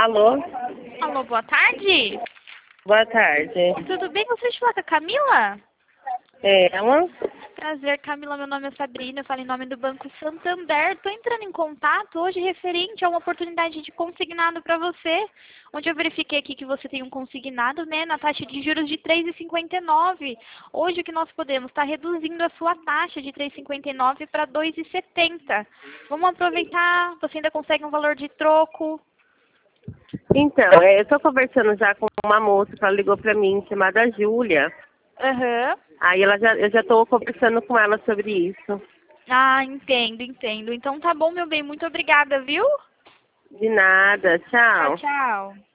Alô? Alô, boa tarde. Boa tarde. Tudo bem? Você fala com a Camila? É ela? Prazer, Camila. Meu nome é Sabrina. Eu falo em nome do Banco Santander. Estou entrando em contato hoje referente a uma oportunidade de consignado para você, onde eu verifiquei aqui que você tem um consignado, né, na taxa de juros de 3,59. Hoje o que nós podemos estar reduzindo a sua taxa de 3,59 para 2,70. Vamos aproveitar. Você ainda consegue um valor de troco. Então, eu tô conversando já com uma moça que ela ligou pra mim, chamada Júlia. Aham. Aí eu já tô conversando com ela sobre isso. Ah, entendo. Então tá bom, meu bem. Muito obrigada, viu? De nada, Tchau, tchau. tchau.